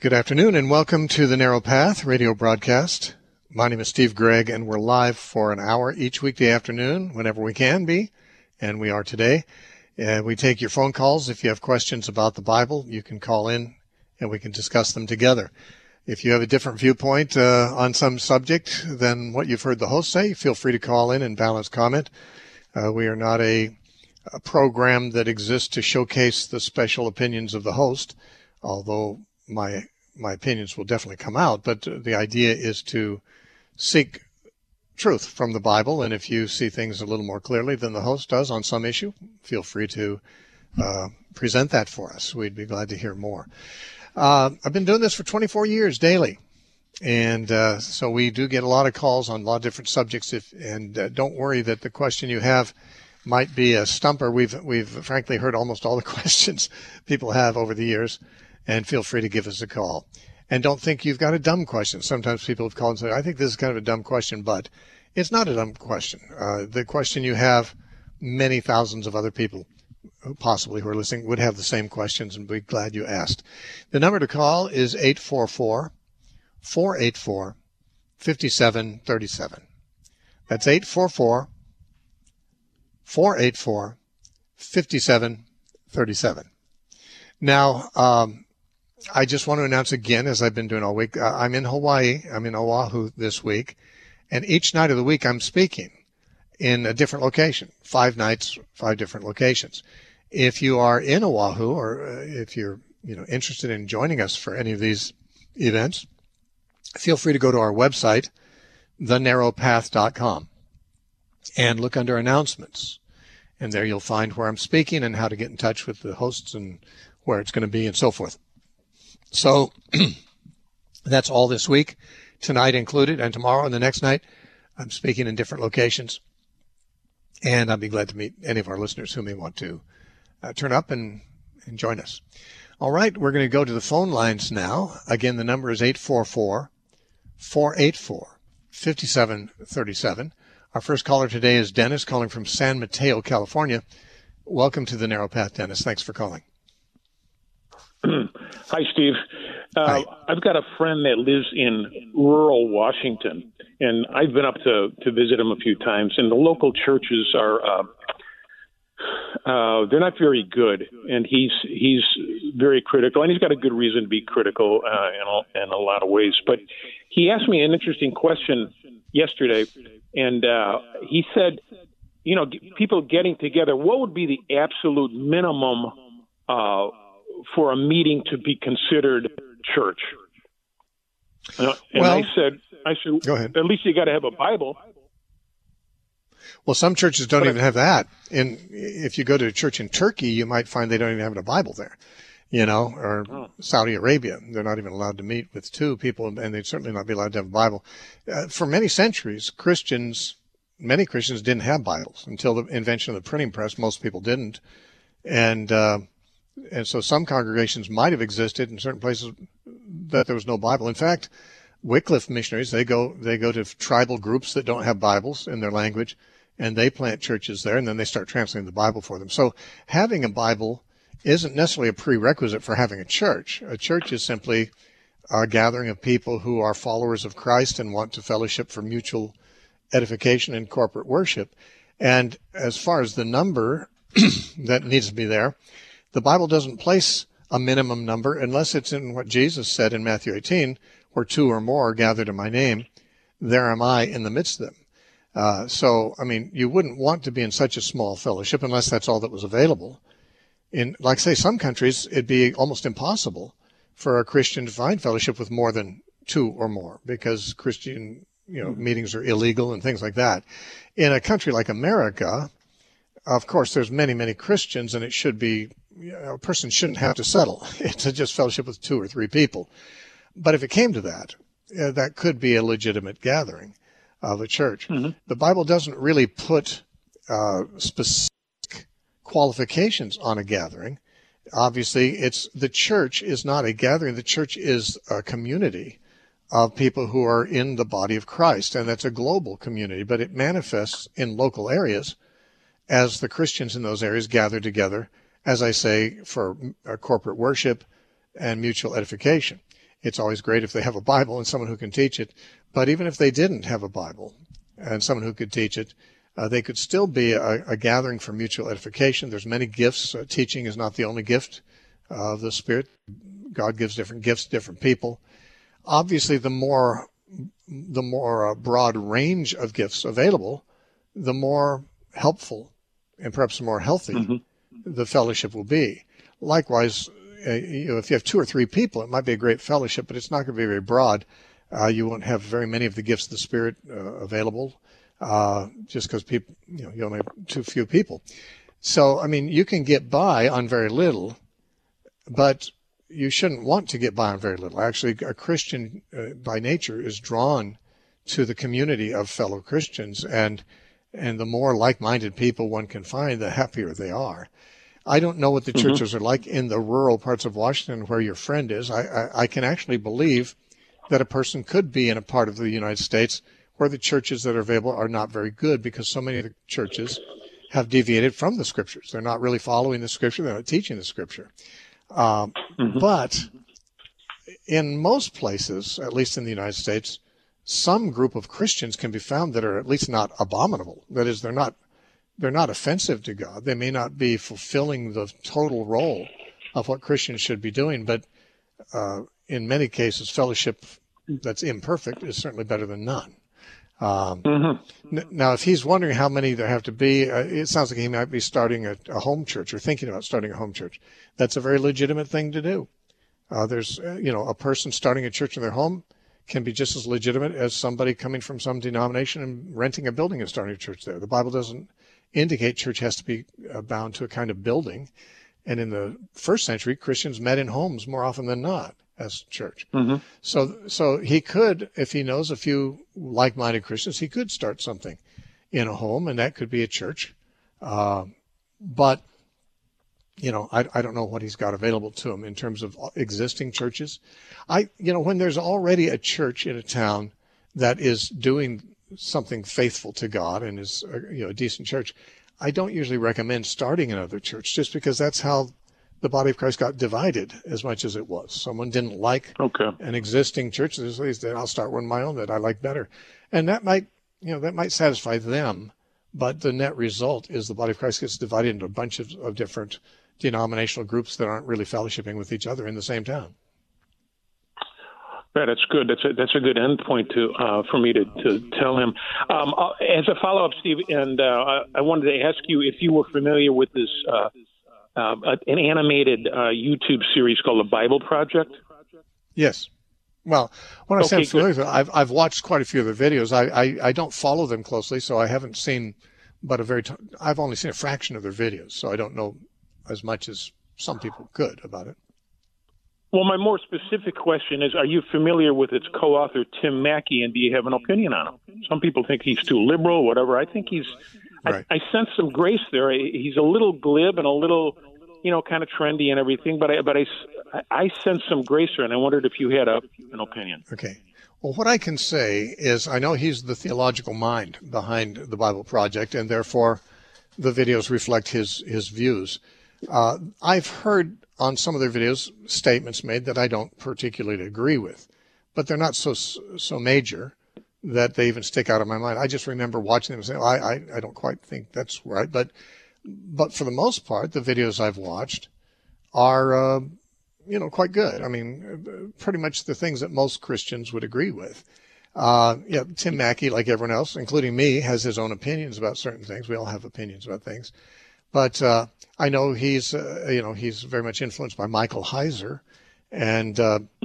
Good afternoon and welcome to the Narrow Path radio broadcast. My name is Steve Gregg and we're live for an hour each weekday afternoon whenever we can be, and we are today. We take your phone calls. If you have questions about the Bible, you can call in and we can discuss them together. If you have a different viewpoint on some subject than what you've heard the host say, feel free to call in and balance comment. We are not a program that exists to showcase the special opinions of the host, although my opinions will definitely come out, but the idea is to seek truth from the Bible, and if you see things a little more clearly than the host does on some issue, feel free to present that for us. We'd be glad to hear more. I've been doing this for 24 years daily, and so we do get a lot of calls on a lot of different subjects, and don't worry that the question you have might be a stumper. We've frankly heard almost all the questions people have over the years, and feel free to give us a call. And don't think you've got a dumb question. Sometimes people have called and said, I think this is kind of a dumb question, but it's not a dumb question. The question you have, many thousands of other people who are listening would have the same questions, and we're glad you asked. The number to call is 844-484-5737. That's 844-484-5737. Now, I just want to announce again, as I've been doing all week, I'm in Hawaii. I'm in Oahu this week. And each night of the week, I'm speaking in a different location. 5 nights, 5 different locations. If you are in Oahu, or if you're interested in joining us for any of these events, feel free to go to our website, thenarrowpath.com, and look under announcements. And there you'll find where I'm speaking and how to get in touch with the hosts and where it's going to be and so forth. So that's all this week, tonight included, and tomorrow and the next night. I'm speaking in different locations, and I'd be glad to meet any of our listeners who may want to turn up and join us. All right, we're going to go to the phone lines now. Again, the number is 844-484-5737. Our first caller today is Dennis, calling from San Mateo, California. Welcome to the Narrow Path, Dennis. Thanks for calling. Hi, Steve. Hi. I've got a friend that lives in rural Washington, and I've been up to visit him a few times, and the local churches are they're not very good, and he's very critical, and he's got a good reason to be critical in a lot of ways. But he asked me an interesting question yesterday, and he said, people getting together, what would be the absolute minimum for a meeting to be considered church? And I said, go ahead. At least you got to have a Bible. Well, some churches don't even have that. And if you go to a church in Turkey, you might find they don't even have a Bible there, or Saudi Arabia. They're not even allowed to meet with 2 people, and they'd certainly not be allowed to have a Bible. For many centuries, many Christians didn't have Bibles until the invention of the printing press. Most people didn't. And so some congregations might have existed in certain places that there was no Bible. In fact, Wycliffe missionaries, they go to tribal groups that don't have Bibles in their language, and they plant churches there, and then they start translating the Bible for them. So having a Bible isn't necessarily a prerequisite for having a church. A church is simply a gathering of people who are followers of Christ and want to fellowship for mutual edification and corporate worship. And as far as the number that needs to be there, the Bible doesn't place a minimum number unless it's in what Jesus said in Matthew 18, where 2 or more are gathered in my name, there am I in the midst of them. You wouldn't want to be in such a small fellowship unless that's all that was available. In, like, say, some countries, it'd be almost impossible for a Christian to find fellowship with more than 2 or more because Christian, meetings are illegal and things like that. In a country like America, of course, there's many, many Christians, and it should be, a person shouldn't have to settle to just fellowship with 2 or 3 people. But if it came to that, that could be a legitimate gathering of a church. Mm-hmm. The Bible doesn't really put specific qualifications on a gathering. Obviously, the church is not a gathering. The church is a community of people who are in the body of Christ, and that's a global community, but it manifests in local areas as the Christians in those areas gather together, as I say, for corporate worship and mutual edification. It's always great if they have a Bible and someone who can teach it. But even if they didn't have a Bible and someone who could teach it, they could still be a gathering for mutual edification. There's many gifts. Teaching is not the only gift of the Spirit. God gives different gifts to different people. Obviously, the more broad range of gifts available, the more helpful and perhaps more healthy the fellowship will be. Likewise, if you have 2 or 3 people, it might be a great fellowship, but it's not going to be very broad. You won't have very many of the gifts of the Spirit available, just because people, you only have too few people. So, I mean, you can get by on very little, but you shouldn't want to get by on very little. Actually, a Christian by nature is drawn to the community of fellow Christians, and the more like-minded people one can find, the happier they are. I don't know what the churches are like in the rural parts of Washington where your friend is. I can actually believe that a person could be in a part of the United States where the churches that are available are not very good, because so many of the churches have deviated from the Scriptures. They're not really following the Scripture. They're not teaching the Scripture. But in most places, at least in the United States, some group of Christians can be found that are at least not abominable. That is, they're not offensive to God. They may not be fulfilling the total role of what Christians should be doing, but in many cases, fellowship that's imperfect is certainly better than none. Now, if he's wondering how many there have to be, it sounds like he might be starting a home church or thinking about starting a home church. That's a very legitimate thing to do. There's, a person starting a church in their home can be just as legitimate as somebody coming from some denomination and renting a building and starting a church there. The Bible doesn't indicate church has to be bound to a kind of building. And in the first century, Christians met in homes more often than not as church. So he could, if he knows a few like-minded Christians, he could start something in a home, and that could be a church. But, I don't know what he's got available to him in terms of existing churches. When there's already a church in a town that is doing something faithful to God and is a decent church, I don't usually recommend starting another church, just because that's how the body of Christ got divided as much as it was. Someone didn't like an existing church. They said, I'll start one of my own that I like better. And that might satisfy them. But the net result is the body of Christ gets divided into a bunch of different denominational groups that aren't really fellowshipping with each other in the same town. Right, that's good. That's a good end point for me to tell him. As a follow-up, Steve, and I wanted to ask you if you were familiar with this an animated YouTube series called The Bible Project. Yes. Well, when I say I'm familiar with it, I've watched quite a few of their videos. I don't follow them closely, so I haven't seen I've only seen a fraction of their videos, so I don't know as much as some people could about it. Well, my more specific question is, are you familiar with its co-author, Tim Mackie, and do you have an opinion on him? Some people think he's too liberal, whatever. I think right. I sense some grace there. He's a little glib and a little, kind of trendy and everything, but I sense some grace there, and I wondered if you had an opinion. Okay. Well, what I can say is I know he's the theological mind behind the Bible Project, and therefore the videos reflect his views. I've heard on some of their videos statements made that I don't particularly agree with, but they're not so major that they even stick out of my mind. I just remember watching them and saying, I don't quite think that's right. But for the most part, the videos I've watched are, quite good. I mean, pretty much the things that most Christians would agree with. Tim Mackie, like everyone else, including me, has his own opinions about certain things. We all have opinions about things. But I know he's very much influenced by Michael Heiser. And,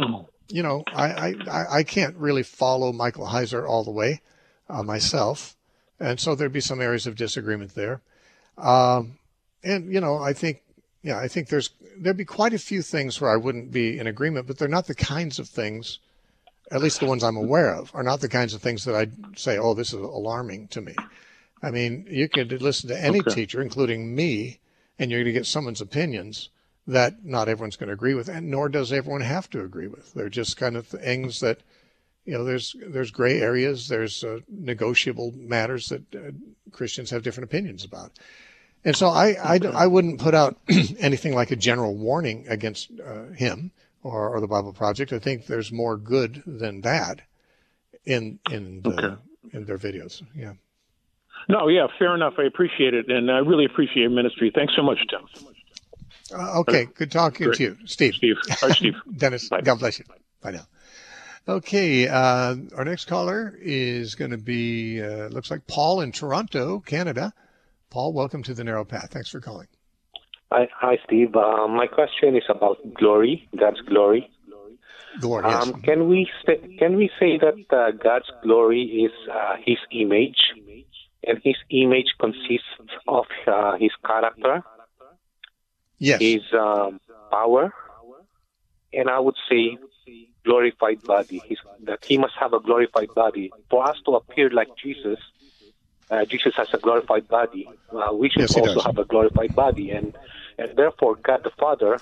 I can't really follow Michael Heiser all the way myself. And so there'd be some areas of disagreement there. I think there'd be quite a few things where I wouldn't be in agreement, but they're not the kinds of things, at least the ones I'm aware of, are not the kinds of things that I'd say, oh, this is alarming to me. I mean, you could listen to any teacher, including me, and you're going to get someone's opinions that not everyone's going to agree with, and nor does everyone have to agree with. They're just kind of things that, there's gray areas, there's negotiable matters that Christians have different opinions about. And so I wouldn't put out anything like a general warning against him or the Bible Project. I think there's more good than bad in their videos. Yeah. No, yeah, fair enough. I appreciate it, and I really appreciate your ministry. Thanks so much, Tim. Okay, good talking to you, Steve. All right, Steve. Dennis, Bye. God bless you. Bye now. Okay, our next caller is going to be, looks like Paul in Toronto, Canada. Paul, welcome to The Narrow Path. Thanks for calling. Hi, Steve. My question is about glory, God's glory. Glory, yes. Can we say that God's glory is His image, and His image consists of His character, Yes. His power, and I would say glorified body. That He must have a glorified body for us to appear like Jesus. Jesus has a glorified body. We should also have a glorified body, and therefore God the Father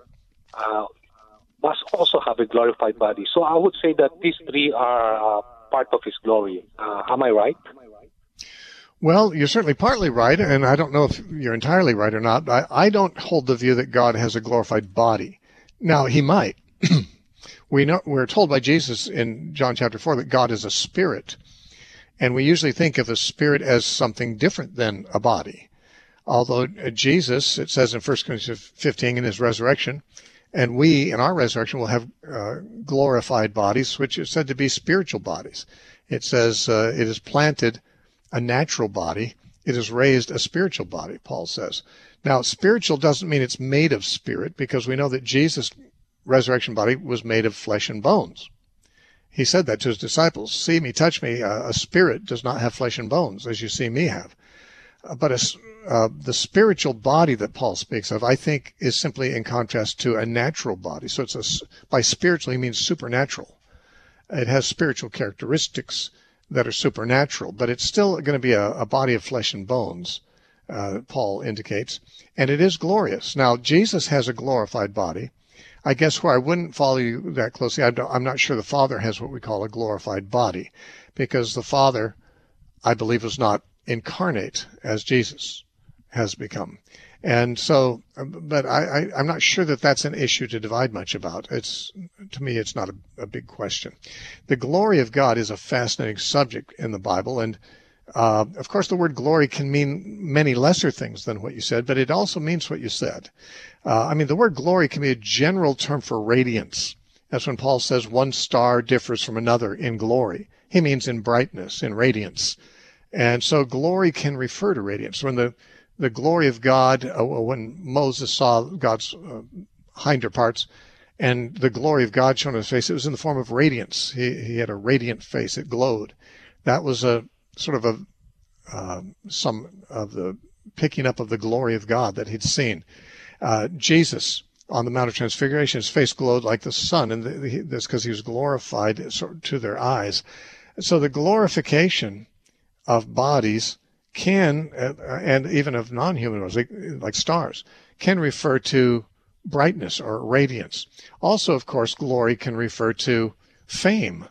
must also have a glorified body. So I would say that these three are part of His glory. Am I right? Well, you're certainly partly right, and I don't know if you're entirely right or not. I don't hold the view that God has a glorified body. Now, He might. We're told by Jesus in John chapter 4 that God is a spirit, and we usually think of a spirit as something different than a body. Although Jesus, it says in 1 Corinthians 15 in His resurrection, and we in our resurrection will have glorified bodies, which is said to be spiritual bodies. It says it is planted a natural body. It is raised a spiritual body, Paul says. Now, spiritual doesn't mean it's made of spirit, because we know that Jesus' resurrection body was made of flesh and bones. He said that to His disciples. See me, touch me. A spirit does not have flesh and bones, as you see me have. But the spiritual body that Paul speaks of, I think, is simply in contrast to a natural body. So by spiritual, he means supernatural. It has spiritual characteristics that are supernatural, but it's still going to be a body of flesh and bones, Paul indicates, and it is glorious. Now, Jesus has a glorified body. I guess where I wouldn't follow you that closely, I'm not sure the Father has what we call a glorified body, because the Father, I believe, was not incarnate as Jesus has become. And so, but I'm not sure that that's an issue to divide much about. To me, it's not a big question. The glory of God is a fascinating subject in the Bible. And, of course, the word glory can mean many lesser things than what you said, but it also means what you said. The word glory can be a general term for radiance. That's when Paul says one star differs from another in glory. He means in brightness, in radiance. And so glory can refer to radiance. When the glory of God, when Moses saw God's hinder parts and the glory of God shone on his face, it was in the form of radiance. He had a radiant face. It glowed. That was a sort of some of the picking up of the glory of God that he'd seen. Jesus, on the Mount of Transfiguration, his face glowed like the sun, and that's because he was glorified to their eyes. So the glorification of bodies can, and even of non-human ones, like stars, can refer to brightness or radiance. Also, of course, glory can refer to fame,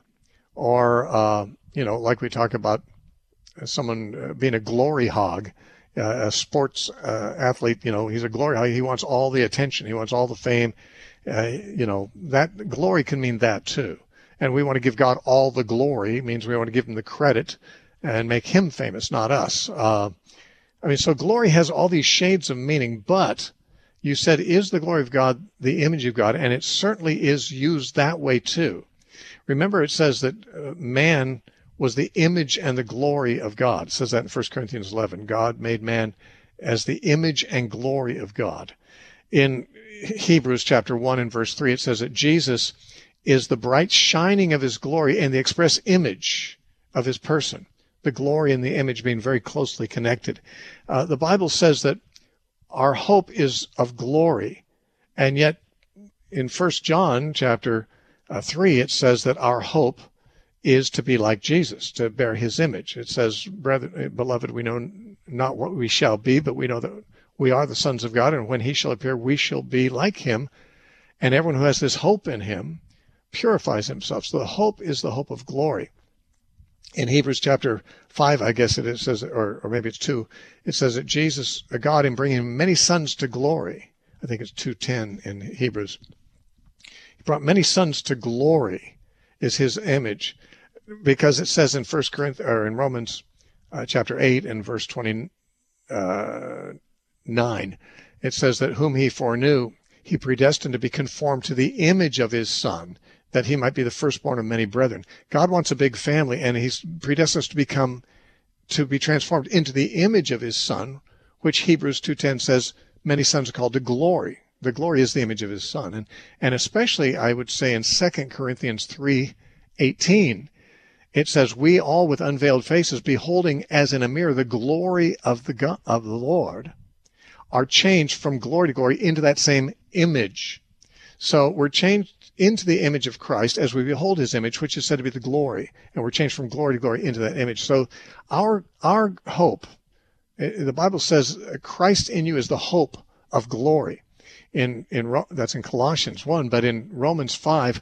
or, like we talk about someone being a glory hog, a sports athlete, he's a glory hog. He wants all the attention. He wants all the fame. That glory can mean that too. And we want to give God all the glory. It means we want to give him the credit and make him famous, not us. So glory has all these shades of meaning, but you said, is the glory of God the image of God? And it certainly is used that way too. Remember, it says that man was the image and the glory of God. It says that in 1 Corinthians 11. God made man as the image and glory of God. In Hebrews chapter 1 and verse 3, it says that Jesus is the bright shining of his glory and the express image of his person. The glory and the image being very closely connected. The Bible says that our hope is of glory, and yet in 1 John chapter 3, it says that our hope is to be like Jesus, to bear his image. It says, beloved, we know not what we shall be, but we know that we are the sons of God, and when he shall appear, we shall be like him. And everyone who has this hope in him purifies himself. So the hope is the hope of glory. In Hebrews chapter 5, I guess it says, or maybe it's 2, it says that Jesus, God, in bringing many sons to glory, I think it's 2:10 in Hebrews, he brought many sons to glory is his image, because it says in Romans chapter 8 and verse 29, it says that whom he foreknew, he predestined to be conformed to the image of his Son, that he might be the firstborn of many brethren. God wants a big family, and he's predestined us to be transformed into the image of his Son, which Hebrews 2:10 says many sons are called to glory. The glory is the image of his Son. And especially, I would say, in 2 Corinthians 3:18, it says, we all with unveiled faces, beholding as in a mirror the glory of the Lord, are changed from glory to glory into that same image. So we're changed into the image of Christ as we behold his image, which is said to be the glory. And we're changed from glory to glory into that image. So our hope, the Bible says, Christ in you is the hope of glory. That's in Colossians 1, but in Romans 5,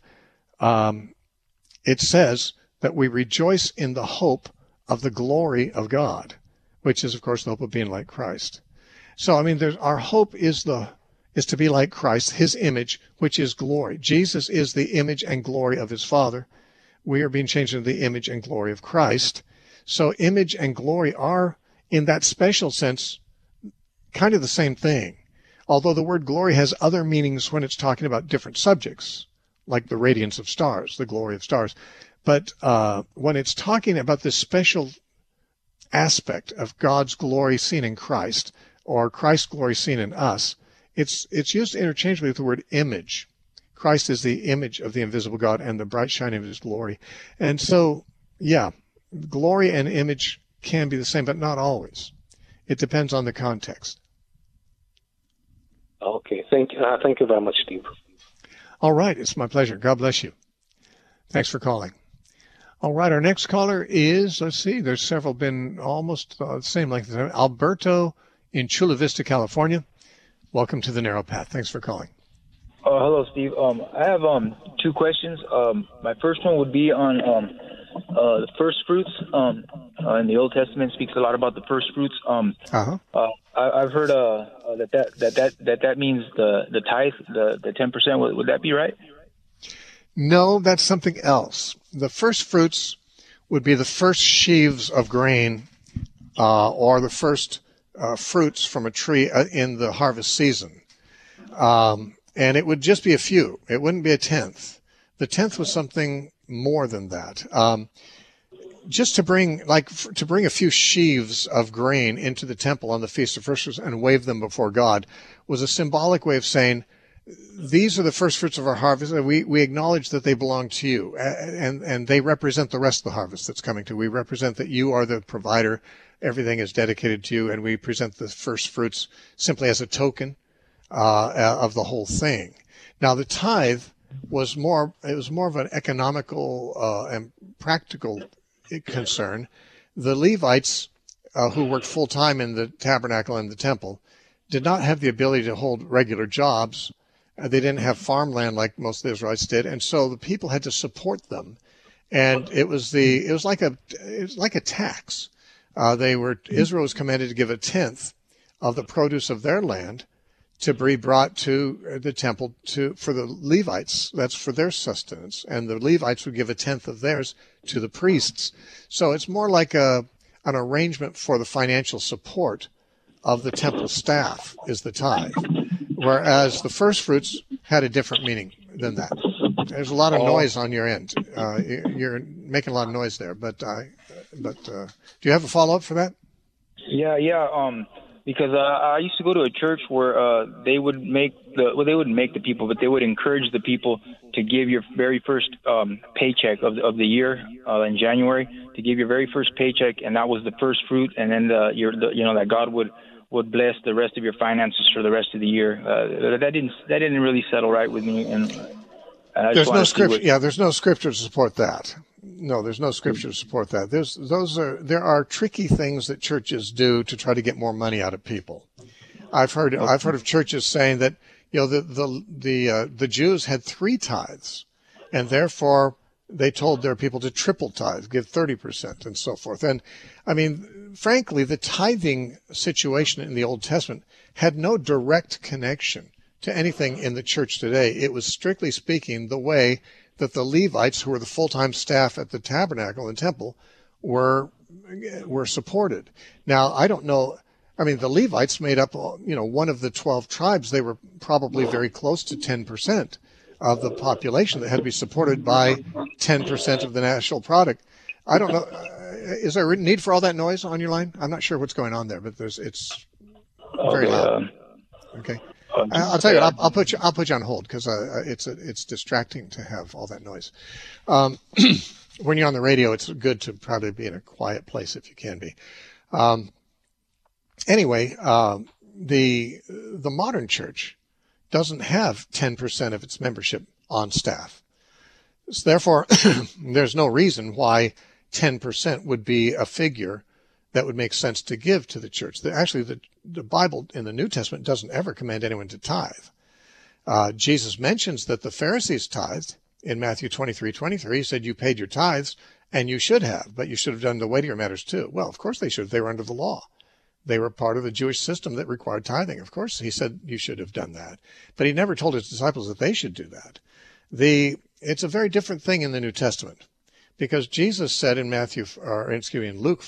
it says that we rejoice in the hope of the glory of God, which is, of course, the hope of being like Christ. So, I mean, our hope is to be like Christ, his image, which is glory. Jesus is the image and glory of his Father. We are being changed into the image and glory of Christ. So image and glory are, in that special sense, kind of the same thing. Although the word glory has other meanings when it's talking about different subjects, like the radiance of stars, the glory of stars. But when it's talking about this special aspect of God's glory seen in Christ, or Christ's glory seen in us, it's used interchangeably with the word image. Christ is the image of the invisible God and the bright shining of his glory. And so, yeah, glory and image can be the same, but not always. It depends on the context. Okay, thank you very much, Steve. All right, it's my pleasure. God bless you. Thanks for calling. All right, our next caller is, let's see, there's several been almost the same length of time. Alberto in Chula Vista, California. Welcome to the Narrow Path. Thanks for calling. Hello, Steve. I have two questions. My first one would be on the first fruits. In the Old Testament, speaks a lot about the first fruits. I've heard that means the tithe, the 10%. Would that be right? No, that's something else. The first fruits would be the first sheaves of grain, or the first fruits from a tree in the harvest season. And it would just be a few. It wouldn't be a tenth. The tenth was something more than that. Just to bring a few sheaves of grain into the temple on the Feast of First Fruits and wave them before God was a symbolic way of saying, these are the first fruits of our harvest. We acknowledge that they belong to you, and they represent the rest of the harvest that's coming to. We represent that you are the provider. Everything is dedicated to you, and we present the first fruits simply as a token of the whole thing. Now, the tithe was more of an economical and practical concern. The Levites, who worked full time in the tabernacle and the temple, did not have the ability to hold regular jobs. They didn't have farmland like most of the Israelites did, and so the people had to support them. And it was like a tax. Israel was commanded to give a tenth of the produce of their land to be brought to the temple for the Levites. That's for their sustenance. And the Levites would give a tenth of theirs to the priests. So it's more like an arrangement for the financial support of the temple staff is the tithe. Whereas the first fruits had a different meaning than that. There's a lot of noise on your end. You're making a lot of noise there. But do you have a follow-up for that? Yeah. Because I used to go to a church where they wouldn't make the people, but they would encourage the people to give your very first paycheck of the year in January, to give your very first paycheck, and that was the first fruit, and then that God would bless the rest of your finances for the rest of the year. That didn't really settle right with me, and there's no scripture. There's no scripture to support that. No, there's no scripture to support that. There are tricky things that churches do to try to get more money out of people. I've heard of churches saying that the Jews had 3 tithes, and therefore they told their people to triple tithe, give 30% and so forth. And I mean, frankly, the tithing situation in the Old Testament had no direct connection to anything in the church today. It was strictly speaking the way that the Levites, who were the full-time staff at the tabernacle and temple, were supported. Now, I don't know. I mean, the Levites made up, one of the 12 tribes. They were probably very close to 10% of the population that had to be supported by 10% of the national product. I don't know. Is there a need for all that noise on your line? I'm not sure what's going on there, but it's very loud. Okay. I'll tell you what, I'll put you on hold because it's distracting to have all that noise. When you're on the radio, it's good to probably be in a quiet place if you can be. Anyway, the modern church doesn't have 10% of its membership on staff. So therefore, there's no reason why 10% would be a figure that would make sense to give to the church. Actually, the Bible in the New Testament doesn't ever command anyone to tithe. Jesus mentions that the Pharisees tithed in Matthew 23:23. He said, you paid your tithes, and you should have, but you should have done the weightier matters too. Well, of course they should. They were under the law. They were part of the Jewish system that required tithing. Of course, he said you should have done that. But he never told his disciples that they should do that. It's a very different thing in the New Testament, because Jesus said in Luke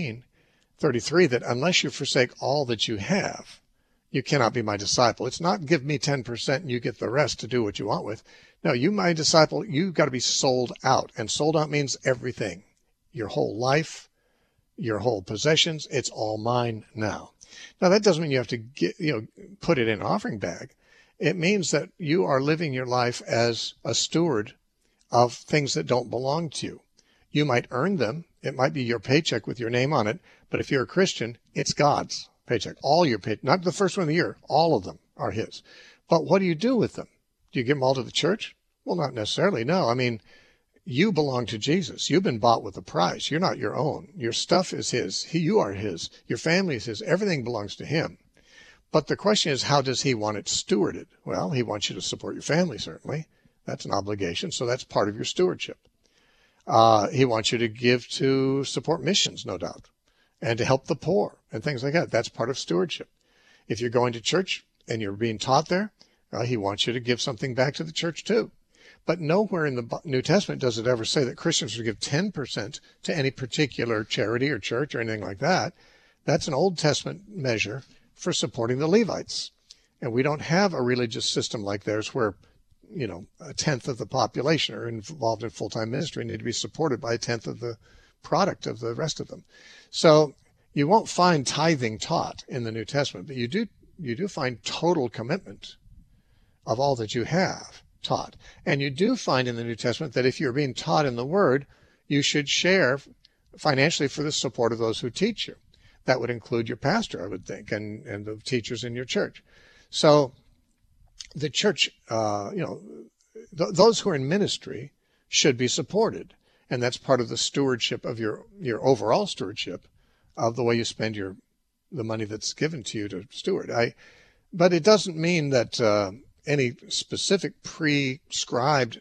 14:33 that unless you forsake all that you have, you cannot be my disciple. It's not give me 10% and you get the rest to do what you want with. No, you, my disciple, you've got to be sold out. And sold out means everything. Your whole life, your whole possessions, it's all mine now. Now, that doesn't mean you have to put it in an offering bag. It means that you are living your life as a steward of things that don't belong to you. You might earn them. It might be your paycheck with your name on it. But if you're a Christian, it's God's paycheck. All your pay, not the first one of the year, all of them are his. But what do you do with them? Do you give them all to the church? Well, not necessarily. No. I mean, you belong to Jesus. You've been bought with a price. You're not your own. Your stuff is his. You are his. Your family is his. Everything belongs to him. But the question is, how does he want it stewarded? Well, he wants you to support your family, certainly. That's an obligation. So that's part of your stewardship. He wants you to give to support missions, no doubt, and to help the poor and things like that. That's part of stewardship. If you're going to church and you're being taught there, he wants you to give something back to the church too. But nowhere in the New Testament does it ever say that Christians should give 10% to any particular charity or church or anything like that. That's an Old Testament measure for supporting the Levites. And we don't have a religious system like theirs where, a tenth of the population are involved in full-time ministry and need to be supported by a tenth of the product of the rest of them. So you won't find tithing taught in the New Testament, but you do find total commitment of all that you have taught. And you do find in the New Testament that if you're being taught in the Word, you should share financially for the support of those who teach you. That would include your pastor, I would think, and the teachers in your church. So the church, those who are in ministry should be supported. And that's part of the stewardship of your overall stewardship of the way you spend the money that's given to you to steward. But it doesn't mean that any specific prescribed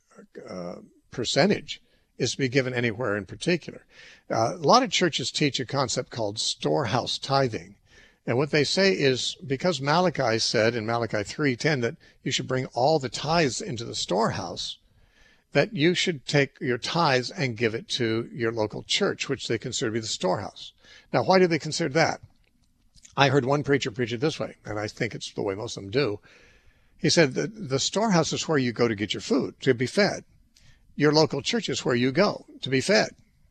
percentage is to be given anywhere in particular. A lot of churches teach a concept called storehouse tithing. And what they say is, because Malachi said in Malachi 3:10 that you should bring all the tithes into the storehouse, that you should take your tithes and give it to your local church, which they consider to be the storehouse. Now, why do they consider that? I heard one preacher preach it this way, and I think it's the way most of them do. He said that the storehouse is where you go to get your food, to be fed. Your local church is where you go to be fed.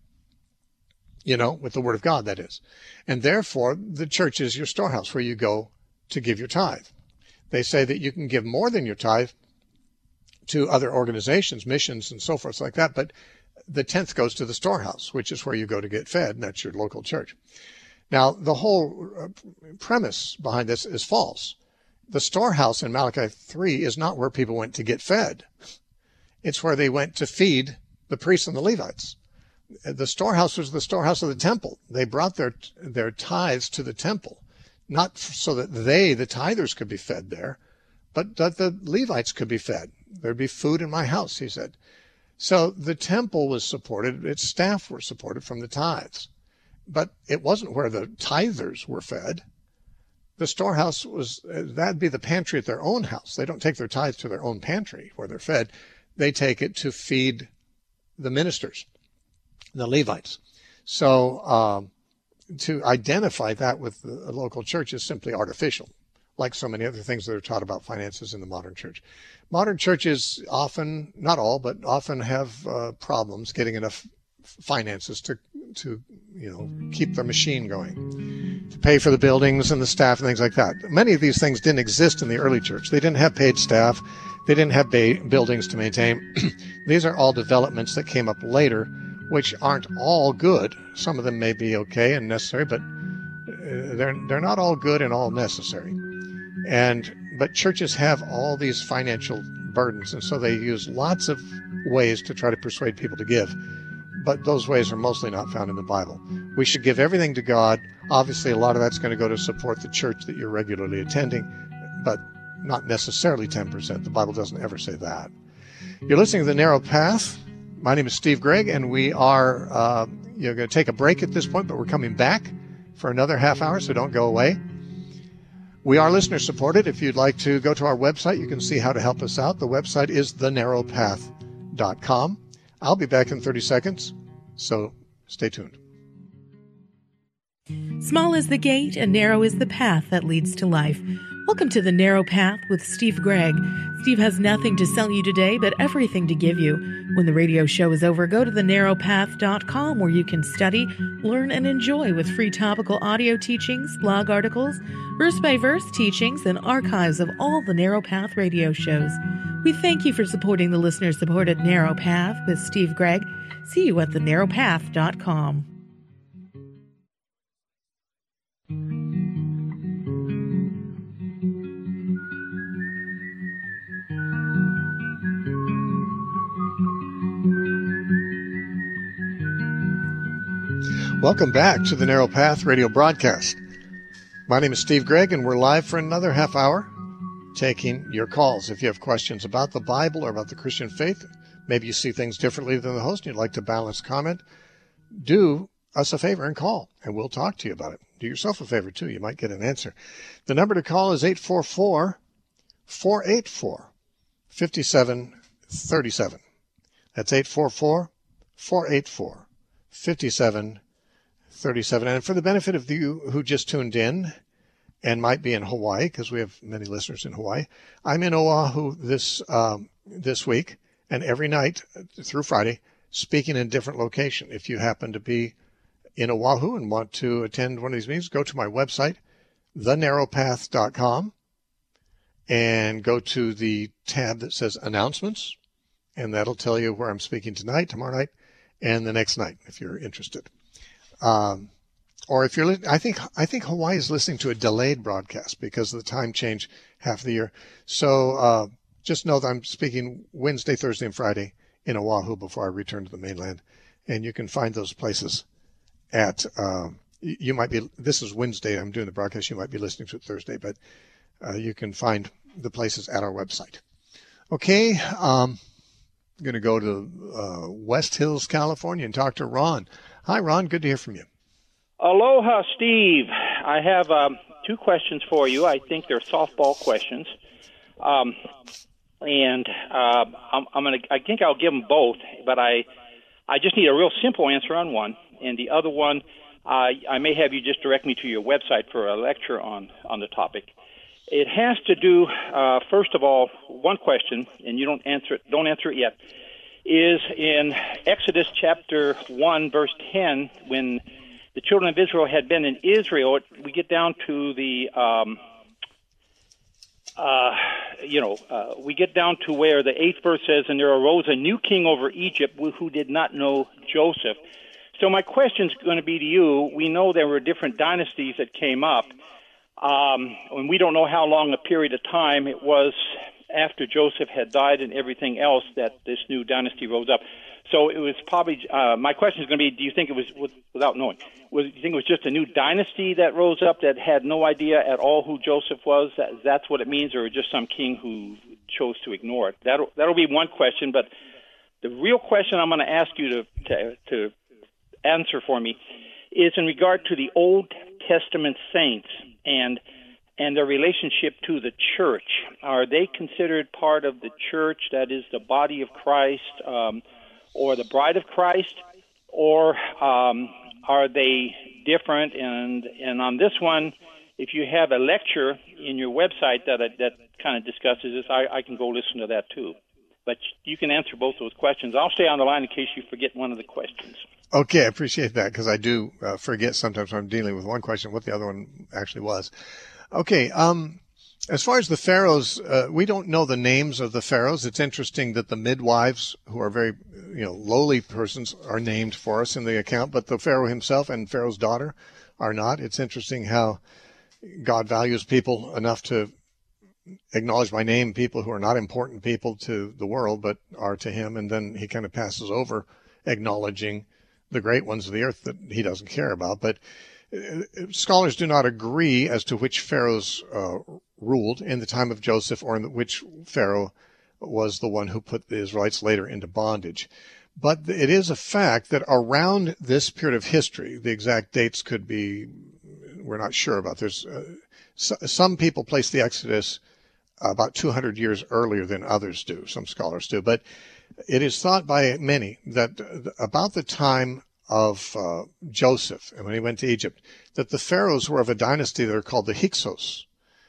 With the Word of God, that is. And therefore, the church is your storehouse where you go to give your tithe. They say that you can give more than your tithe to other organizations, missions, and so forth like that, but the tenth goes to the storehouse, which is where you go to get fed, and that's your local church. Now, the whole premise behind this is false. The storehouse in Malachi 3 is not where people went to get fed. It's where they went to feed the priests and the Levites. The storehouse was the storehouse of the temple. They brought their tithes to the temple, not so that the tithers, could be fed there, but that the Levites could be fed. There'd be food in my house, he said. So the temple was supported, its staff were supported from the tithes. But it wasn't where the tithers were fed. the storehouse that'd be the pantry at their own house. They don't take their tithes to their own pantry where they're fed. They take it to feed the ministers, the Levites. So to identify that with the local church is simply artificial, like so many other things that are taught about finances in the modern church. Modern churches often, not all, but often have problems getting enough finances to keep their machine going, to pay for the buildings and the staff and things like that. Many of these things didn't exist in the early church. They didn't have paid staff. They didn't have buildings to maintain. These are all developments that came up later, which aren't all good. Some of them may be okay and necessary, but they're not all good and all necessary. But churches have all these financial burdens, and so they use lots of ways to try to persuade people to give. But those ways are mostly not found in the Bible. We should give everything to God. Obviously, a lot of that's going to go to support the church that you're regularly attending, but not necessarily 10%. The Bible doesn't ever say that. You're listening to The Narrow Path. My name is Steve Gregg, and we are going to take a break at this point, but we're coming back for another half hour, so don't go away. We are listener-supported. If you'd like to go to our website, you can see how to help us out. The website is thenarrowpath.com. I'll be back in 30 seconds, so stay tuned. Small is the gate and narrow is the path that leads to life. Welcome to The Narrow Path with Steve Gregg. Steve has nothing to sell you today, but everything to give you. When the radio show is over, go to thenarrowpath.com where you can study, learn, and enjoy with free topical audio teachings, blog articles, verse-by-verse teachings, and archives of all the Narrow Path radio shows. We thank you for supporting the listener-supported Narrow Path with Steve Gregg. See you at thenarrowpath.com. Welcome back to the Narrow Path radio broadcast. My name is Steve Gregg, and we're live for another half hour taking your calls. If you have questions about the Bible or about the Christian faith, maybe you see things differently than the host and you'd like to balance comment, do us a favor and call, and we'll talk to you about it. Do yourself a favor, too. You might get an answer. The number to call is 844-484-5737. That's 844-484-5737. And for the benefit of you who just tuned in and might be in Hawaii, because we have many listeners in Hawaii, I'm in Oahu this week, and every night through Friday, speaking in a different location. If you happen to be in Oahu and want to attend one of these meetings, go to my website, thenarrowpath.com, and go to the tab that says Announcements, and that'll tell you where I'm speaking tonight, tomorrow night, and the next night, if you're interested. Or if you're, I think Hawaii is listening to a delayed broadcast because of the time change half the year. So just know that I'm speaking Wednesday, Thursday, and Friday in Oahu before I return to the mainland. And you can find those places at, this is Wednesday, I'm doing the broadcast. You might be listening to it Thursday, but you can find the places at our website. Okay, I'm going to go to West Hills, California, and talk to Ron. Hi, Ron. Good to hear from you. Aloha, Steve. I have two questions for you. I think they're softball questions, and I think I'll give them both. But I just need a real simple answer on one, and the other one, I may have you just direct me to your website for a lecture on the topic. It has to do, first of all, one question, and you don't answer it yet. Is in Exodus chapter 1, verse 10, when the children of Israel had been in Israel, we get down to the, we get down to where the 8th verse says, and there arose a new king over Egypt who did not know Joseph. So my question is going to be to you. We know there were different dynasties that came up, and we don't know how long a period of time it was after Joseph had died and everything else that this new dynasty rose up. So it was probably, my question is going to be, do you think it was, without knowing, do you think it was just a new dynasty that rose up that had no idea at all who Joseph was? That's what it means, or just some king who chose to ignore it? That'll be one question, but the real question I'm going to ask you to answer for me is in regard to the Old Testament saints. And and their relationship to the church. Are they considered part of the church, that is the body of Christ, or the bride of Christ, or are they different? And on this one, if you have a lecture in your website that kind of discusses this, I can go listen to that too. But you can answer both those questions. I'll stay on the line in case you forget one of the questions. Okay, I appreciate that, because I do forget sometimes when I'm dealing with one question what the other one actually was. Okay, as far as the pharaohs, we don't know the names of the pharaohs. It's interesting that the midwives, who are very lowly persons, are named for us in the account, but the pharaoh himself and Pharaoh's daughter are not. It's interesting how God values people enough to acknowledge by name people who are not important people to the world, but are to him, and then he kind of passes over acknowledging the great ones of the earth that he doesn't care about. But scholars do not agree as to which pharaohs ruled in the time of Joseph, or in which pharaoh was the one who put the Israelites later into bondage. But it is a fact that around this period of history, the exact dates could be, we're not sure about. There's some people place the Exodus about 200 years earlier than others do, some scholars do. But it is thought by many that about the time of Joseph, and when he went to Egypt, that the pharaohs were of a dynasty that are called the Hyksos.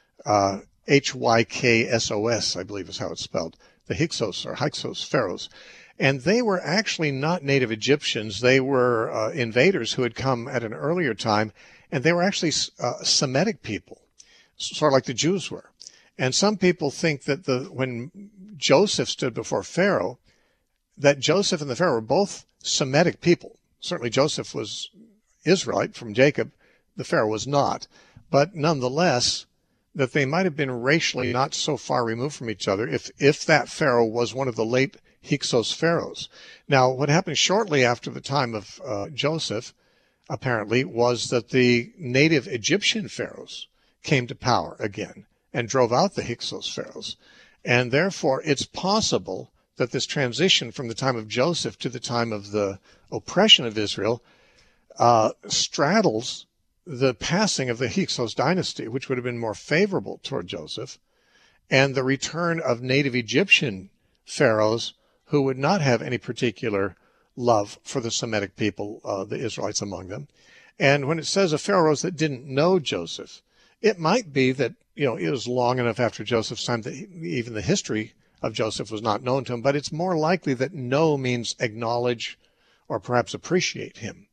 Hyksos, I believe is how it's spelled. The Hyksos, or Hyksos pharaohs. And they were actually not native Egyptians. They were invaders who had come at an earlier time, and they were actually Semitic people, sort of like the Jews were. And some people think that when Joseph stood before Pharaoh, that Joseph and the Pharaoh were both Semitic people. Certainly Joseph was Israelite from Jacob. The Pharaoh was not. But nonetheless, that they might have been racially not so far removed from each other if that Pharaoh was one of the late Hyksos pharaohs. Now, what happened shortly after the time of Joseph, apparently, was that the native Egyptian pharaohs came to power again and drove out the Hyksos pharaohs. And therefore, it's possible that this transition from the time of Joseph to the time of the oppression of Israel straddles the passing of the Hyksos dynasty, which would have been more favorable toward Joseph, and the return of native Egyptian pharaohs who would not have any particular love for the Semitic people, the Israelites among them. And when it says a pharaoh rose that didn't know Joseph, it might be that, it was long enough after Joseph's time that even the history of Joseph was not known to him, but it's more likely that know means acknowledge or perhaps appreciate him.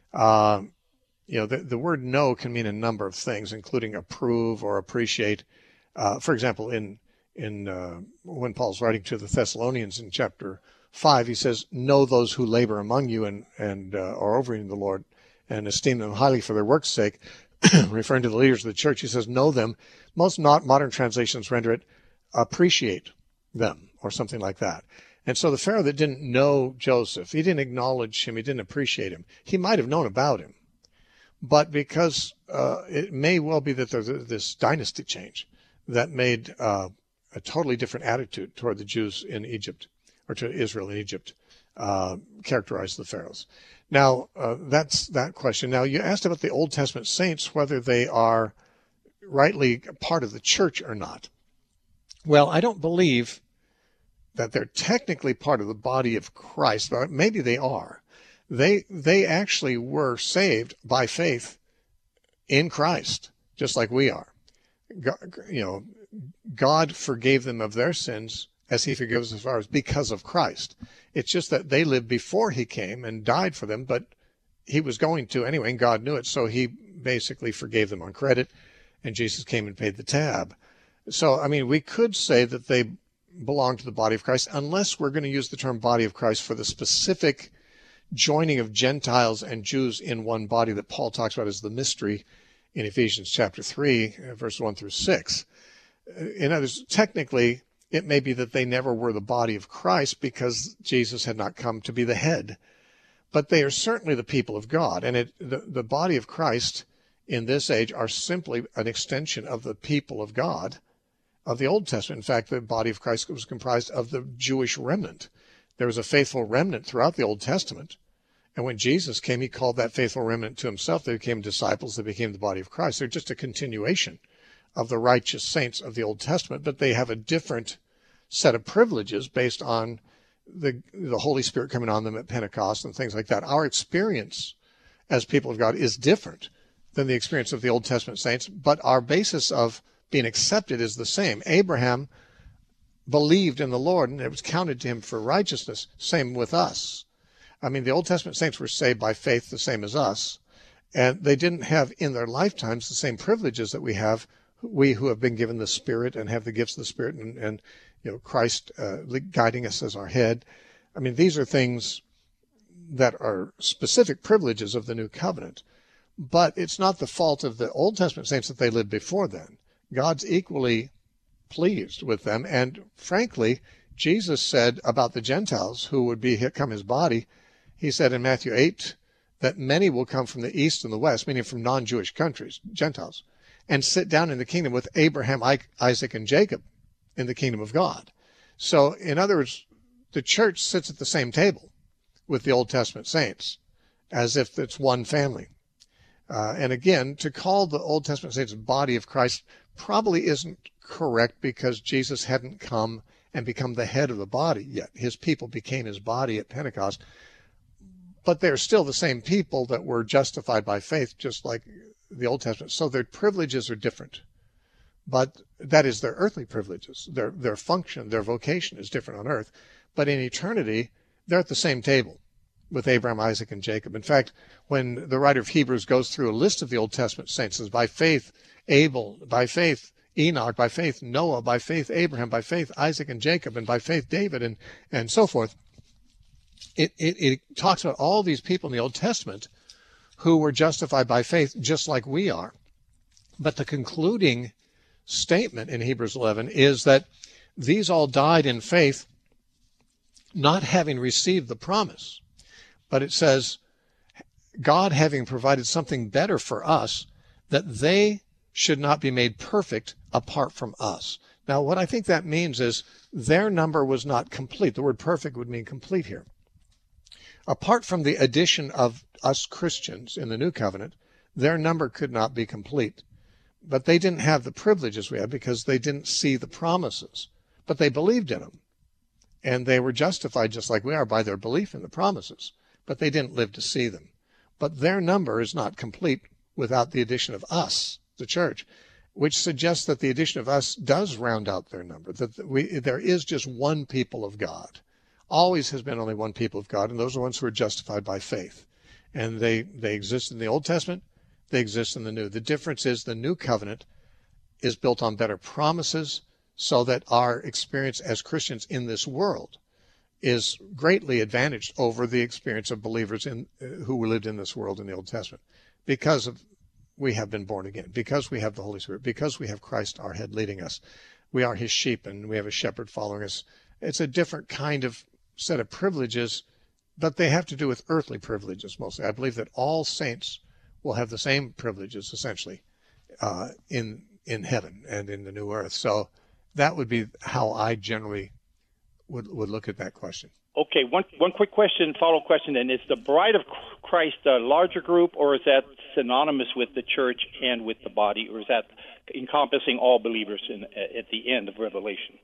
The word know can mean a number of things, including approve or appreciate. For example, in when Paul's writing to the Thessalonians in chapter 5, he says, know those who labor among you and are over in the Lord, and esteem them highly for their work's sake. Referring to the leaders of the church, he says, know them. Most modern translations render it appreciate them, or something like that. And so the Pharaoh that didn't know Joseph, he didn't acknowledge him, he didn't appreciate him. He might have known about him. But because it may well be that there's this dynasty change that made a totally different attitude toward the Jews in Egypt, or to Israel in Egypt, characterized the pharaohs. Now, that's that question. Now, you asked about the Old Testament saints, whether they are rightly part of the church or not. Well, I don't believe that they're technically part of the body of Christ, but maybe they are. They actually were saved by faith in Christ, just like we are. God forgave them of their sins as he forgives us of ours because of Christ. It's just that they lived before he came and died for them, but he was going to anyway, and God knew it, so he basically forgave them on credit, and Jesus came and paid the tab. So, we could say that they belong to the body of Christ, unless we're going to use the term body of Christ for the specific joining of Gentiles and Jews in one body that Paul talks about as the mystery in Ephesians chapter 3, verse 1 through 6. In other words, technically, it may be that they never were the body of Christ because Jesus had not come to be the head. But they are certainly the people of God. And the body of Christ in this age are simply an extension of the people of God of the Old Testament. In fact, the body of Christ was comprised of the Jewish remnant. There was a faithful remnant throughout the Old Testament. And when Jesus came, he called that faithful remnant to himself. They became disciples. They became the body of Christ. They're just a continuation of the righteous saints of the Old Testament, but they have a different set of privileges based on the Holy Spirit coming on them at Pentecost and things like that. Our experience as people of God is different than the experience of the Old Testament saints, but our basis of being accepted is the same. Abraham believed in the Lord, and it was counted to him for righteousness. Same with us. I mean, the Old Testament saints were saved by faith the same as us, and they didn't have in their lifetimes the same privileges that we have, we who have been given the Spirit and have the gifts of the Spirit, and Christ guiding us as our head. I mean, these are things that are specific privileges of the new covenant, but it's not the fault of the Old Testament saints that they lived before then. God's equally pleased with them, and frankly, Jesus said about the Gentiles who would become his body, he said in Matthew 8 that many will come from the east and the west, meaning from non-Jewish countries, Gentiles, and sit down in the kingdom with Abraham, Isaac, and Jacob in the kingdom of God. So, in other words, the church sits at the same table with the Old Testament saints, as if it's one family. And again, to call the Old Testament saints the body of Christ probably isn't correct, because Jesus hadn't come and become the head of the body yet. His people became his body at Pentecost, but they're still the same people that were justified by faith, just like the Old Testament. So their privileges are different, but that is their earthly privileges. Their function, their vocation is different on earth, but in eternity, they're at the same table with Abraham, Isaac, and Jacob. In fact, when the writer of Hebrews goes through a list of the Old Testament saints, says by faith Abel, by faith Enoch, by faith Noah, by faith Abraham, by faith Isaac and Jacob, and by faith David, and so forth. It talks about all these people in the Old Testament who were justified by faith just like we are. But the concluding statement in Hebrews 11 is that these all died in faith, not having received the promise. But it says, God having provided something better for us, that they should not be made perfect apart from us. Now, what I think that means is their number was not complete. The word perfect would mean complete here. Apart from the addition of us Christians in the new covenant, their number could not be complete. But they didn't have the privileges we have because they didn't see the promises. But they believed in them. And they were justified just like we are by their belief in the promises. But they didn't live to see them. But their number is not complete without the addition of us, the church, which suggests that the addition of us does round out their number, that there is just one people of God. Always has been only one people of God, and those are the ones who are justified by faith. And they exist in the Old Testament, they exist in the New. The difference is the New Covenant is built on better promises, so that our experience as Christians in this world is greatly advantaged over the experience of believers who lived in this world in the Old Testament, because we have been born again, because we have the Holy Spirit, because we have Christ our head leading us. We are his sheep, and we have a shepherd following us. It's a different kind of set of privileges, but they have to do with earthly privileges mostly. I believe that all saints will have the same privileges essentially in heaven and in the new earth. So that would be how I generally would look at that question. Okay, one quick question, follow-up question then. Is the bride of Christ a larger group, or is that synonymous with the church and with the body, or is that encompassing all believers at the end of Revelation?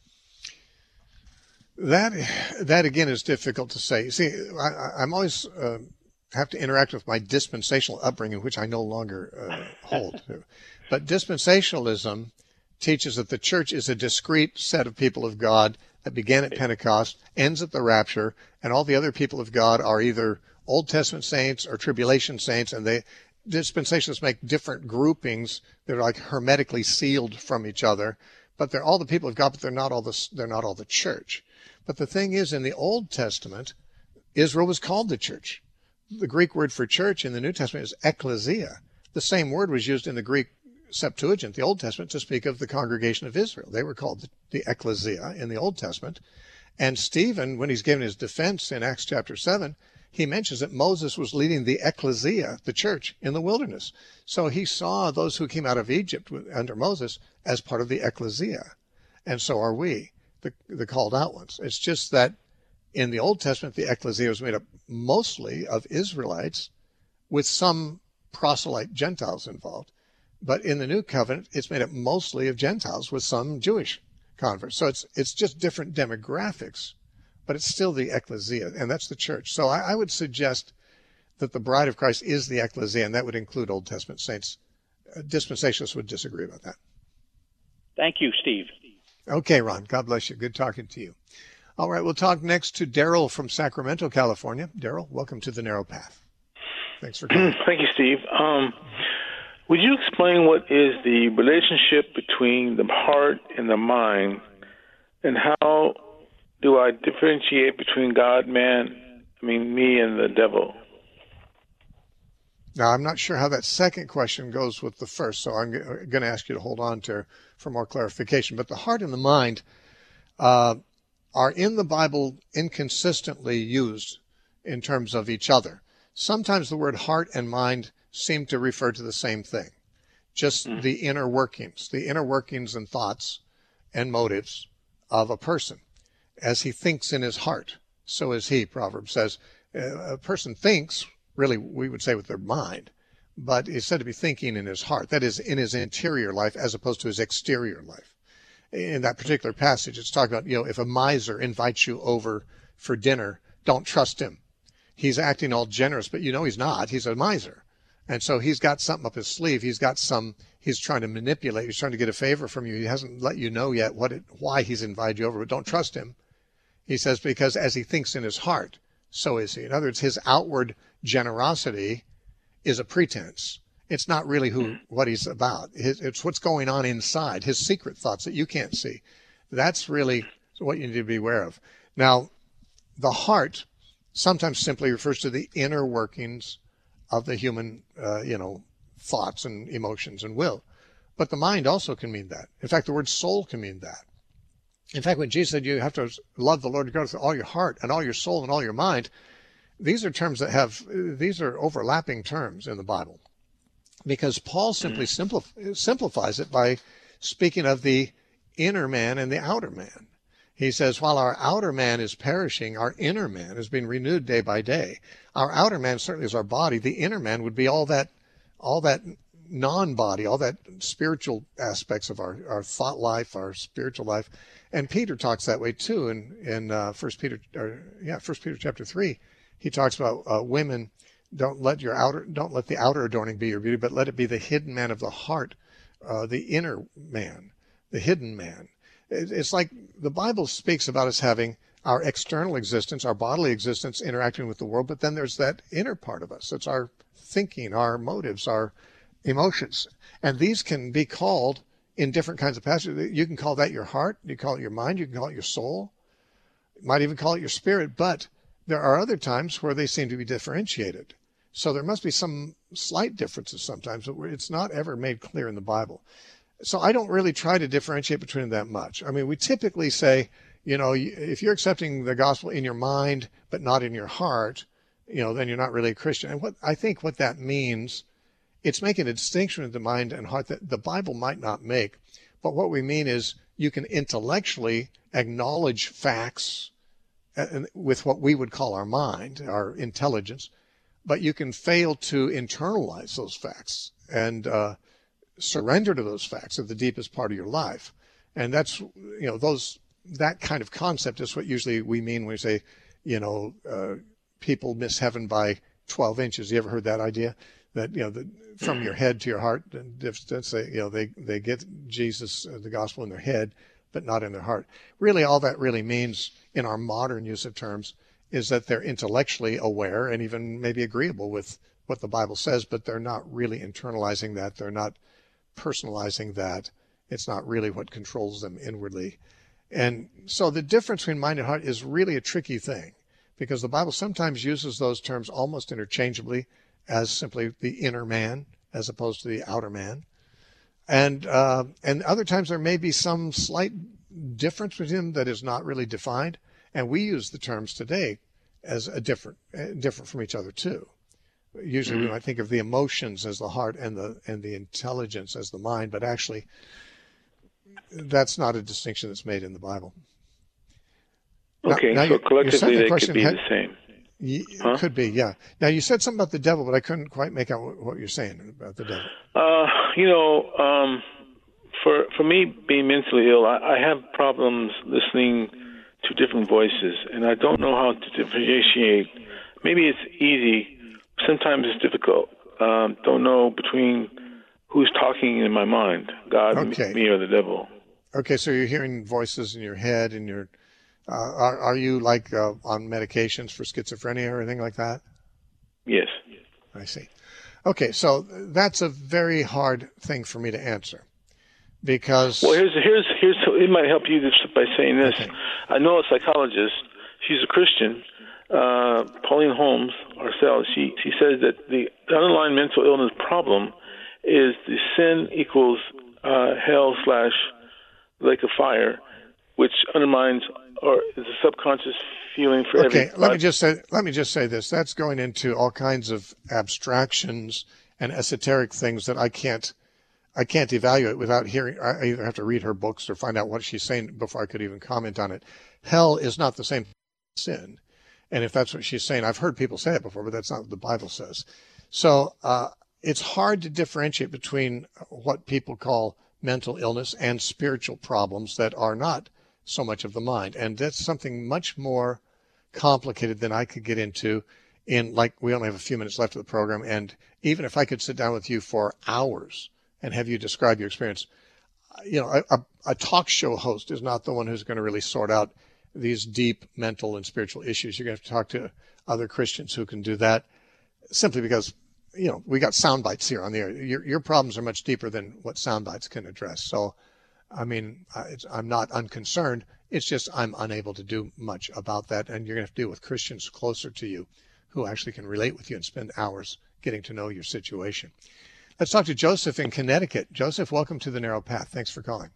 That again is difficult to say. See, I'm always have to interact with my dispensational upbringing, which I no longer hold to. But dispensationalism teaches that the church is a discrete set of people of God that began at Pentecost, ends at the rapture, and all the other people of God are either Old Testament saints or tribulation saints, and dispensationalists make different groupings that are like hermetically sealed from each other, but they're all the people of God, but they're not all the church. But the thing is, in the Old Testament, Israel was called the church. The Greek word for church in the New Testament is ekklesia. The same word was used in the Greek Septuagint, the Old Testament, to speak of the congregation of Israel. They were called the ekklesia in the Old Testament. And Stephen, when he's given his defense in Acts chapter 7, he mentions that Moses was leading the ekklesia, the church, in the wilderness. So he saw those who came out of Egypt under Moses as part of the ekklesia. And so are we, the called out ones. It's just that in the Old Testament, the ekklesia was made up mostly of Israelites with some proselyte Gentiles involved. But in the New Covenant, it's made up mostly of Gentiles with some Jewish converts. So it's just different demographics, but it's still the ecclesia, and that's the church. So I would suggest that the bride of Christ is the ecclesia, and that would include Old Testament saints. Dispensationalists would disagree about that. Thank you, Steve. Okay, Ron. God bless you. Good talking to you. All right, we'll talk next to Daryl from Sacramento, California. Daryl, welcome to the Narrow Path. Thanks for coming. Thank you, Steve. Would you explain what is the relationship between the heart and the mind, and how do I differentiate between God, me, and the devil? Now, I'm not sure how that second question goes with the first, so I'm going to ask you to hold on to for more clarification. But the heart and the mind are in the Bible inconsistently used in terms of each other. Sometimes the word heart and mind seem to refer to the same thing, just the inner workings and thoughts and motives of a person. As he thinks in his heart, so is he, Proverbs says. A person thinks, really, we would say with their mind, but is said to be thinking in his heart. That is, in his interior life as opposed to his exterior life. In that particular passage, it's talking about, if a miser invites you over for dinner, don't trust him. He's acting all generous, but he's not. He's a miser. And so he's got something up his sleeve. He's trying to manipulate. He's trying to get a favor from you. He hasn't let you know yet why he's invited you over, but don't trust him. He says, because as he thinks in his heart, so is he. In other words, his outward generosity is a pretense. It's not really what he's about. It's what's going on inside, his secret thoughts that you can't see. That's really what you need to be aware of. Now, the heart sometimes simply refers to the inner workings of the human, thoughts and emotions and will. But the mind also can mean that. In fact, the word soul can mean that. In fact, when Jesus said you have to love the Lord your God with all your heart and all your soul and all your mind, these are terms these are overlapping terms in the Bible, because Paul simply simplifies it by speaking of the inner man and the outer man. He says, while our outer man is perishing, our inner man is being renewed day by day. Our outer man certainly is our body. The inner man would be all that non-body, all that spiritual aspects of our thought life, our spiritual life. And Peter talks that way too in 1 Peter chapter 3. He talks about women, don't let the outer adorning be your beauty, but let it be the hidden man of the heart, the inner man, the hidden man. It's like the Bible speaks about us having our external existence, our bodily existence interacting with the world, but then there's that inner part of us. It's our thinking, our motives, our emotions. And these can be called in different kinds of passages. You can call that your heart, you can call it your mind, you can call it your soul, you might even call it your spirit, but there are other times where they seem to be differentiated. So there must be some slight differences sometimes, but it's not ever made clear in the Bible. So I don't really try to differentiate between them that much. I mean, we typically say, if you're accepting the gospel in your mind but not in your heart, then you're not really a Christian. And what that means, it's making a distinction in the mind and heart that the Bible might not make. But what we mean is you can intellectually acknowledge facts with what we would call our mind, our intelligence, but you can fail to internalize those facts and surrender to those facts at the deepest part of your life. And that's, that kind of concept is what usually we mean when we say, people miss heaven by 12 inches. You ever heard that idea? That, from your head to your heart, and they get Jesus, the gospel in their head, but not in their heart. Really, all that really means in our modern use of terms is that they're intellectually aware and even maybe agreeable with what the Bible says, but they're not really internalizing that. They're not personalizing that. It's not really what controls them inwardly. And so the difference between mind and heart is really a tricky thing, because the Bible sometimes uses those terms almost interchangeably as simply the inner man as opposed to the outer man. And other times there may be some slight difference between them that is not really defined. And we use the terms today as different from each other too. Usually we might think of the emotions as the heart and the intelligence as the mind, but actually that's not a distinction that's made in the Bible. Okay, so collectively they could be the same. It could be, yeah. Now, you said something about the devil, but I couldn't quite make out what you're saying about the devil. For me, being mentally ill, I have problems listening to different voices, and I don't know how to differentiate. Maybe it's easy. Sometimes it's difficult. Don't know between who's talking in my mind, God, me, or the devil. Okay, so you're hearing voices in your head, and you're are you like on medications for schizophrenia or anything like that? Yes. I see. Okay, so that's a very hard thing for me to answer, because here's it might help you just by saying this. Okay. I know a psychologist. She's a Christian. Pauline Holmes, ourselves. She says that the underlying mental illness problem is the sin equals hell/lake of fire, which undermines or is a subconscious feeling for every. Okay, let me just say this. That's going into all kinds of abstractions and esoteric things that I can't evaluate without hearing. I either have to read her books or find out what she's saying before I could even comment on it. Hell is not the same sin, and if that's what she's saying, I've heard people say it before, but that's not what the Bible says. So it's hard to differentiate between what people call mental illness and spiritual problems that are not so much of the mind. And that's something much more complicated than I could get into we only have a few minutes left of the program. And even if I could sit down with you for hours and have you describe your experience, a talk show host is not the one who's going to really sort out these deep mental and spiritual issues. You're going to have to talk to other Christians who can do that, simply because, we got sound bites here on the air. Your problems are much deeper than what sound bites can address. So, I mean, I'm not unconcerned. It's just I'm unable to do much about that. And you're going to have to deal with Christians closer to you who actually can relate with you and spend hours getting to know your situation. Let's talk to Joseph in Connecticut. Joseph, welcome to The Narrow Path. Thanks for calling.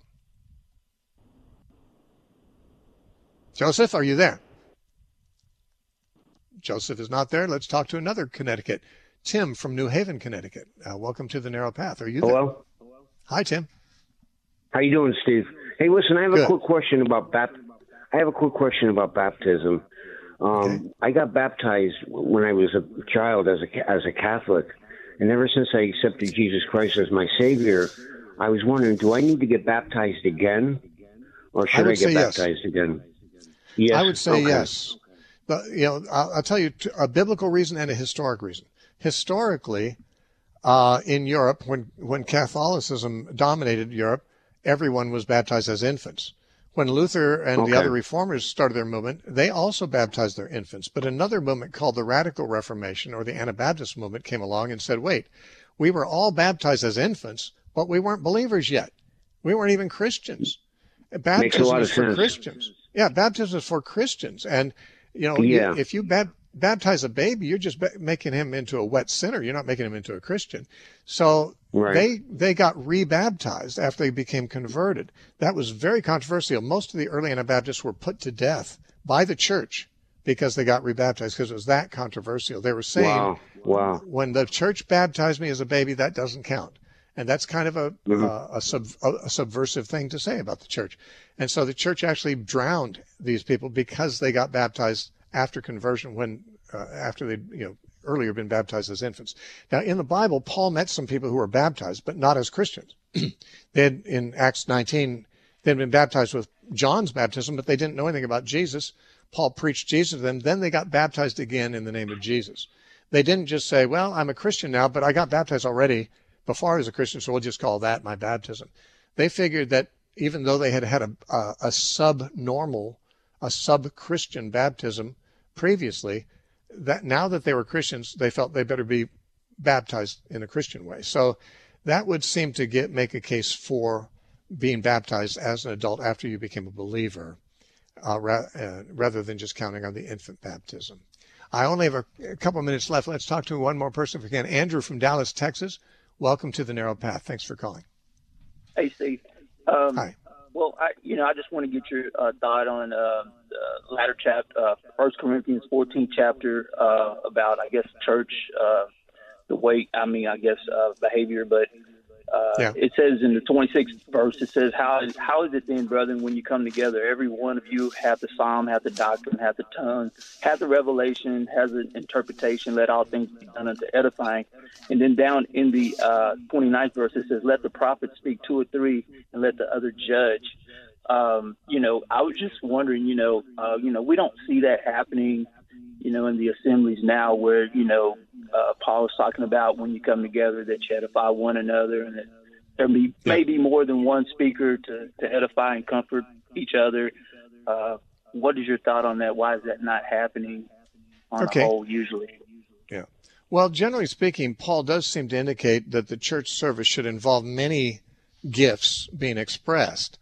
Joseph, are you there? Joseph is not there. Let's talk to another Connecticut. Tim from New Haven, Connecticut. Welcome to The Narrow Path. Are you there? Hello. Hi, Tim. How you doing, Steve? Hey, listen, I have a quick question about baptism. I got baptized when I was a child as a Catholic, and ever since I accepted Jesus Christ as my Savior, I was wondering, do I need to get baptized again, or should I get baptized again? Yes. I would say yes. But, I'll tell you a biblical reason and a historic reason. Historically, in Europe, when Catholicism dominated Europe, everyone was baptized as infants. When Luther and the other reformers started their movement, they also baptized their infants. But another movement called the Radical Reformation, or the Anabaptist movement, came along and said, wait, we were all baptized as infants, but we weren't believers yet. We weren't even Christians. Baptism is for Christians. Yeah, baptism is for Christians. And, if you baptize a baby, you're just making him into a wet sinner. You're not making him into a Christian. So they got rebaptized after they became converted. That was very controversial. Most of the early Anabaptists were put to death by the church because they got rebaptized, because it was that controversial. They were saying, when the church baptized me as a baby, that doesn't count. And that's kind of a subversive thing to say about the church. And so the church actually drowned these people because they got baptized after conversion, after they'd earlier been baptized as infants. Now, in the Bible, Paul met some people who were baptized, but not as Christians. In Acts 19, they'd been baptized with John's baptism, but they didn't know anything about Jesus. Paul preached Jesus to them. Then they got baptized again in the name of Jesus. They didn't just say, well, I'm a Christian now, but I got baptized already before I was a Christian, so we'll just call that my baptism. They figured that even though they had had a sub-Christian baptism previously, that now that they were Christians, they felt they better be baptized in a Christian way. So that would seem to make a case for being baptized as an adult after you became a believer, rather than just counting on the infant baptism. I only have a couple of minutes left. Let's talk to one more person if we can. Andrew from Dallas, Texas. Welcome to The Narrow Path. Thanks for calling. Hey, Steve. Hi. Well, I just want to get your thought on the latter chapter, 1 Corinthians 14 chapter, about, I guess, church, the way, behavior. But It says in the 26th verse, it says, how is it then, brethren, when you come together, every one of you hath the psalm, hath the doctrine, hath the tongue, hath the revelation, has an interpretation, let all things be done unto edifying. And then down in the 29th verse, it says, let the prophet speak 2 or 3, and let the other judge. I was just wondering, we don't see that happening, in the assemblies now where, Paul is talking about when you come together that you edify one another, and that there may be more than one speaker to edify and comfort each other. What is your thought on that? Why is that not happening on the whole usually? Yeah. Well, generally speaking, Paul does seem to indicate that the church service should involve many gifts being expressed.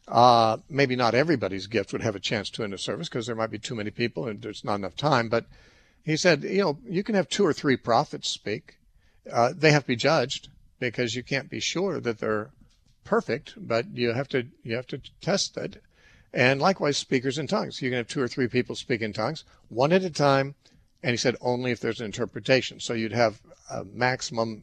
Maybe not everybody's gift would have a chance to in a service because there might be too many people and there's not enough time. But he said, you can have 2 or 3 prophets speak. They have to be judged because you can't be sure that they're perfect, but you have to test it. And likewise, speakers in tongues. You can have 2 or 3 people speak in tongues, one at a time. And he said only if there's an interpretation. So you'd have a maximum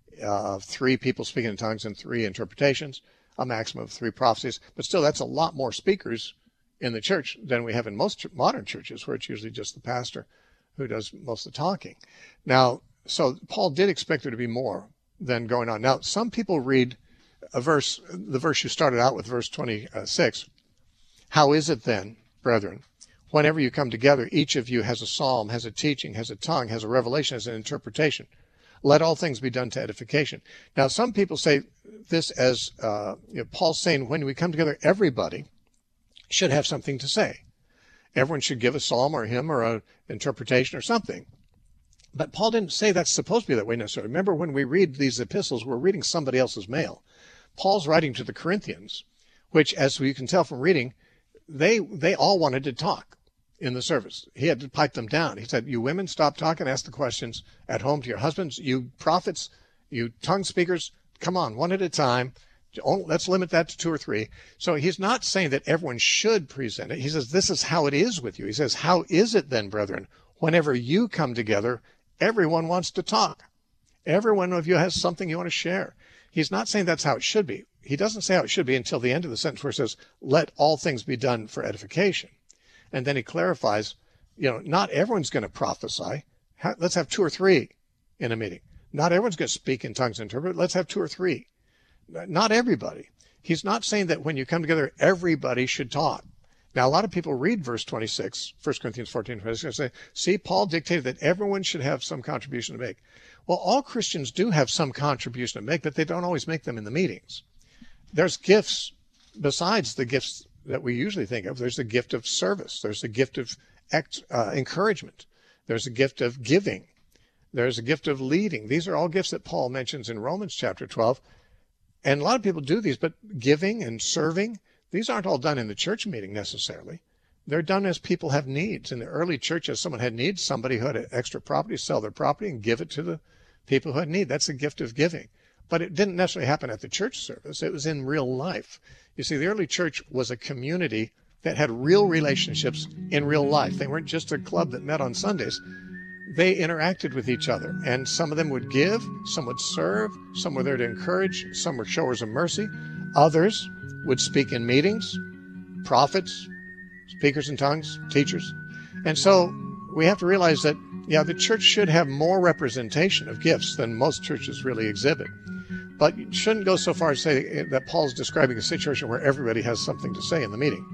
of 3 people speaking in tongues and 3 interpretations, a maximum of 3 prophecies. But still, that's a lot more speakers in the church than we have in most modern churches, where it's usually just the pastor who does most of the talking. Now, so Paul did expect there to be more than going on. Now, some people read the verse you started out with, verse 26. How is it then, brethren, whenever you come together, each of you has a psalm, has a teaching, has a tongue, has a revelation, has an interpretation. Let all things be done to edification. Now, some people say this as Paul's saying, when we come together, everybody should have something to say. Everyone should give a psalm or a hymn or an interpretation or something. But Paul didn't say that's supposed to be that way necessarily. Remember, when we read these epistles, we're reading somebody else's mail. Paul's writing to the Corinthians, which, as we can tell from reading, they all wanted to talk in the service. He had to pipe them down. He said, you women, stop talking, ask the questions at home to your husbands. You prophets, you tongue speakers, come on, one at a time. Let's limit that to 2 or 3. So he's not saying that everyone should present it. He says, this is how it is with you. He says, how is it then, brethren, whenever you come together, everyone wants to talk. Every one of you has something you want to share. He's not saying that's how it should be. He doesn't say how it should be until the end of the sentence where it says, let all things be done for edification. And then he clarifies, not everyone's going to prophesy. Let's have 2 or 3 in a meeting. Not everyone's going to speak in tongues and interpret. Let's have 2 or 3. Not everybody. He's not saying that when you come together, everybody should talk. Now, a lot of people read verse 26, 1 Corinthians 14, and say, see, Paul dictated that everyone should have some contribution to make. Well, all Christians do have some contribution to make, but they don't always make them in the meetings. There's gifts besides the gifts that we usually think of. There's the gift of service. There's the gift of encouragement. There's a gift of giving. There's a gift of leading. These are all gifts that Paul mentions in Romans chapter 12. And a lot of people do these, but giving and serving, these aren't all done in the church meeting necessarily. They're done as people have needs. In the early church, as someone had needs, somebody who had extra property, sell their property and give it to the people who had need. That's a gift of giving. But it didn't necessarily happen at the church service. It was in real life. You see, the early church was a community that had real relationships in real life. They weren't just a club that met on Sundays. They interacted with each other, and some of them would give, some would serve, some were there to encourage, some were showers of mercy. Others would speak in meetings, prophets, speakers in tongues, teachers. And so we have to realize that, the church should have more representation of gifts than most churches really exhibit. But you shouldn't go so far as to say that Paul's describing a situation where everybody has something to say in the meeting.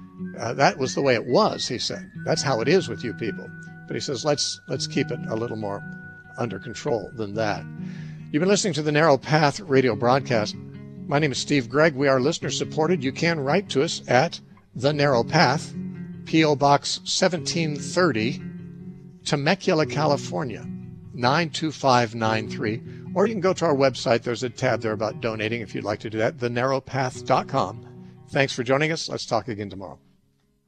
That was the way it was, he said. That's how it is with you people. But he says, let's keep it a little more under control than that. You've been listening to the Narrow Path radio broadcast. My name is Steve Gregg. We are listener supported. You can write to us at The Narrow Path, P.O. Box 1730, Temecula, California, 92593. Or you can go to our website. There's a tab there about donating if you'd like to do that, thenarrowpath.com. Thanks for joining us. Let's talk again tomorrow.